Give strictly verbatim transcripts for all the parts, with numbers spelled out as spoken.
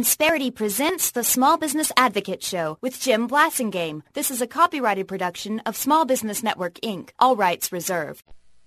Insperity presents the Small Business Advocate Show with Jim Blasingame. This is a copyrighted production of Small Business Network, Incorporated. All rights reserved.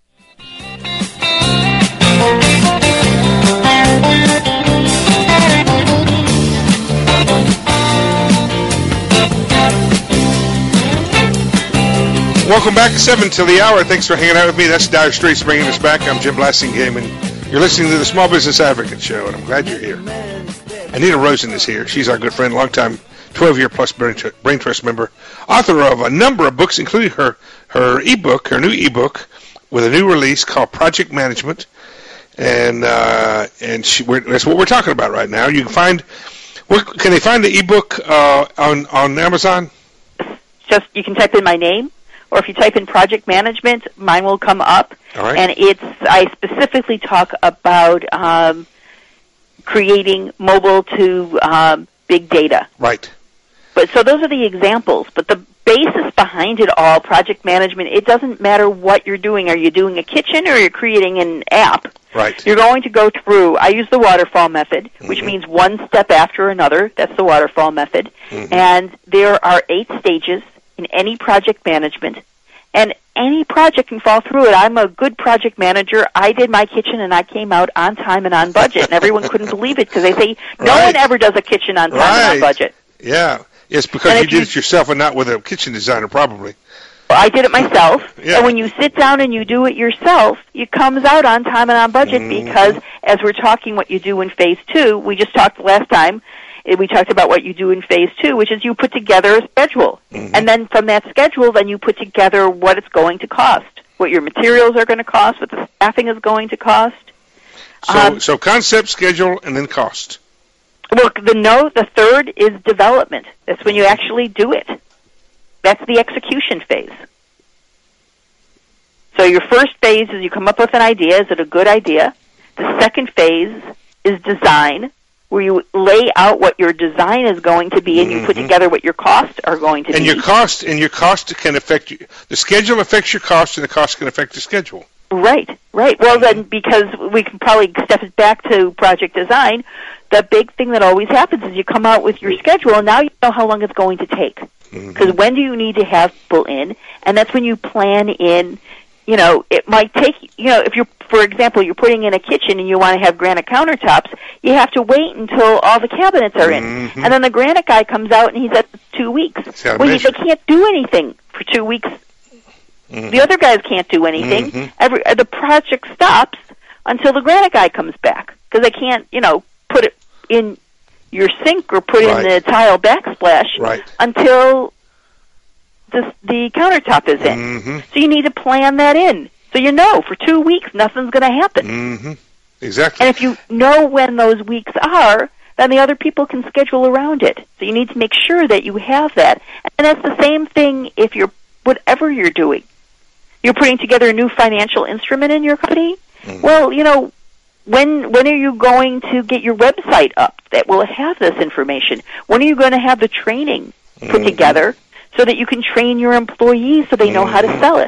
Welcome back, seven till the hour. Thanks for hanging out with me. That's Dire Straits bringing us back. I'm Jim Blasingame, and you're listening to the Small Business Advocate Show, and I'm glad you're here. Anita Rosen is here. She's our good friend, longtime twelve-year-plus Brain, Tr- Brain Trust member, author of a number of books, including her her ebook, her new ebook, with a new release called Project Management, and uh, and she, we're, that's what we're talking about right now. You can find, where, can they find the ebook uh, on on Amazon? Just you can type in my name, or if you type in Project Management, mine will come up. All right. And it's I specifically talk about um, creating mobile to um, big data. Right. But so those are the examples. But the basis behind it all, project management, it doesn't matter what you're doing. Are you doing a kitchen or you're creating an app? Right. You're going to go through, I use the waterfall method, which Mm-hmm. means one step after another. That's the waterfall method. Mm-hmm. And there are eight stages in any project management. And any project can fall through it. I'm a good project manager. I did my kitchen, and I came out on time and on budget. And everyone couldn't believe it because they say, no Right. one ever does a kitchen on time Right. and on budget. Yeah. It's because And you if did you- it yourself and not with a kitchen designer, probably. Well, I did it myself. Yeah. And when you sit down and you do it yourself, it comes out on time and on budget Mhm. because, as we're talking what you do in phase two, we just talked last time, eh, we talked about what you do in phase two, which is you put together a schedule. Mhm. And then from that schedule, then you put together what it's going to cost, what your materials are going to cost, what the staffing is going to cost. So, Um, so concept, schedule, and then cost. Well, the no, the third is development. That's when you actually do it. That's the execution phase. So your first phase is you come up with an idea. Is it a good idea? The second phase is design, where you lay out what your design is going to be, and you put Mhm. together what your costs are going to And be. your cost, and your cost can affect you. The schedule affects your cost, and the cost can affect your schedule. Right, right. Well, then, because we can probably step it back to project design, the big thing that always happens is you come out with your schedule, and now you know how long it's going to take. Because Mhm. when do you need to have people in? And that's when you plan in, you know, it might take, you know, if you're, for example, you're putting in a kitchen and you want to have granite countertops, you have to wait until all the cabinets are in. Mhm. And then the granite guy comes out and he says two weeks. how Well, you, measure. they can't do anything for two weeks. Mhm. The other guys can't do anything. Mhm. Every uh, the project stops until the granite guy comes back because they can't, you know, put it in your sink or put Right. in the tile backsplash Right. until the the countertop is in. Mhm. So you need to plan that in. So you know for two weeks nothing's going to happen. Mm-hmm. Exactly. And if you know when those weeks are, then the other people can schedule around it. So you need to make sure that you have that. And that's the same thing if you're, whatever you're doing. You're putting together a new financial instrument in your company. Mhm. Well, you know, when when are you going to get your website up that will have this information? When are you going to have the training put Mhm. together so that you can train your employees so they know how to Mhm. sell it?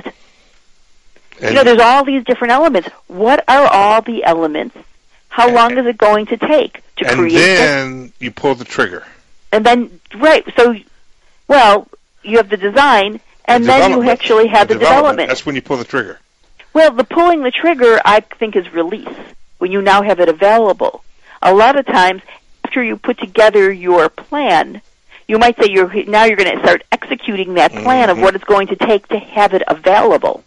And- You know, there's all these different elements. What are all the elements? How long is it going to take to and create this? then you pull the trigger. And then, right, so, well, you have the design, and The then you development. actually have the, development. That's when you pull the trigger. Well, the pulling the trigger, I think, is release, when you now have it available. A lot of times, after you put together your plan, you might say you're now you're going to start executing that plan Mhm. of what it's going to take to have it available.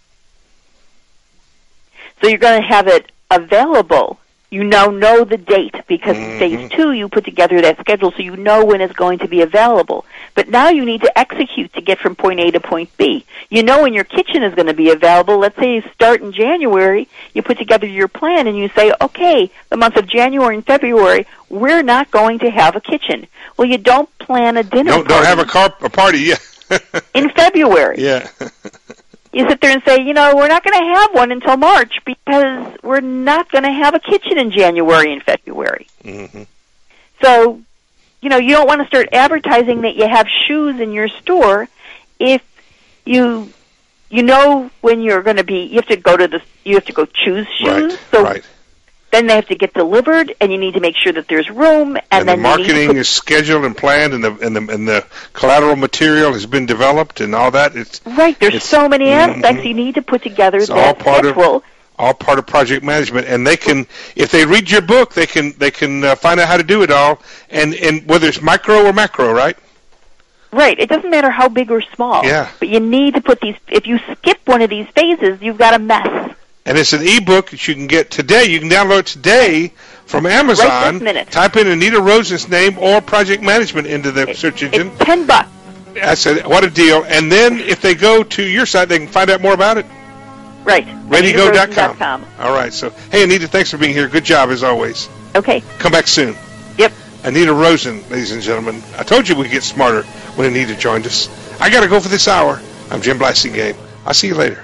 So you're going to have it available. You now know the date because in phase Mhm. two you put together that schedule so you know when it's going to be available. But now you need to execute to get from point A to point B. You know when your kitchen is going to be available. Let's say you start in January, you put together your plan and you say, okay, the month of January and February, we're not going to have a kitchen. Well, you don't plan a dinner Don't, party don't have a, car, a party yet. in February. Yeah. You sit there and say, you know, we're not going to have one until March because we're not going to have a kitchen in January and February. Mm-hmm. So, you know, you don't want to start advertising that you have shoes in your store if you you know when you're going to be. You have to go to the. You have to go choose shoes. Right. So right. Then they have to get delivered, and you need to make sure that there's room. And, and then the marketing put, is scheduled and planned, and the and the and the collateral material has been developed, and all that. It's right. There's it's, so many aspects mm-hmm. you need to put together. It's that all part schedule. of all part of project management, and they can, if they read your book, they can they can uh, find out how to do it all, and and whether it's micro or macro, right? Right. It doesn't matter how big or small. Yeah. But you need to put these. If you skip one of these phases, you've got a mess. And it's an e-book that you can get today. You can download it today from Amazon. Right this minute. Type in Anita Rosen's name or project management into the it, search engine. It's ten bucks. I said, what a deal. And then if they go to your site, they can find out more about it. Right. ready go dot com. Anita Rosen dot com. All right. So, hey, Anita, thanks for being here. Good job, as always. Okay. Come back soon. Yep. Anita Rosen, ladies and gentlemen. I told you we'd get smarter when Anita joined us. I got to go for this hour. I'm Jim Blasingame. I'll see you later.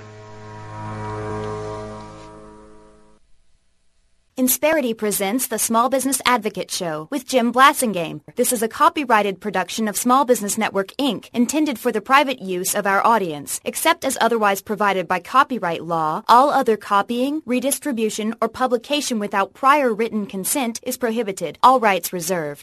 Insperity presents the Small Business Advocate Show with Jim Blasingame. This is a copyrighted production of Small Business Network, Incorporated, intended for the private use of our audience. Except as otherwise provided by copyright law, all other copying, redistribution, or publication without prior written consent is prohibited. All rights reserved.